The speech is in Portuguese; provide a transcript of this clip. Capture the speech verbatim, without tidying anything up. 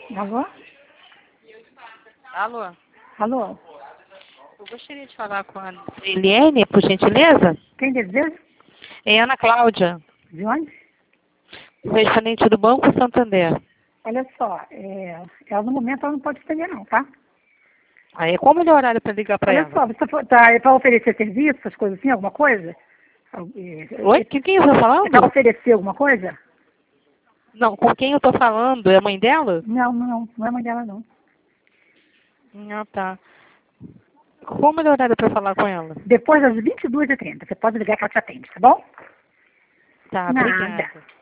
Alô? Alô? Alô? Eu gostaria de falar com a Eliane, por gentileza. Quem deseja? É Ana Cláudia, De onde? correspondente do Banco Santander. Olha só, é, ela no momento ela não pode atender não, tá? Aí, qual o melhor horário para ligar para Olha ela? só, você for- tá, é para oferecer serviço, essas coisas assim, alguma coisa? É, Oi? Com quem eu estou é falando? para oferecer alguma coisa? Não, com quem eu estou falando? É a mãe dela? Não, não, não é mãe dela não. Ah, tá. Qual o melhor horário para falar com ela? Depois das vinte e duas e trinta, você pode ligar que ela te atende, tá bom? Tá, Nada. obrigada.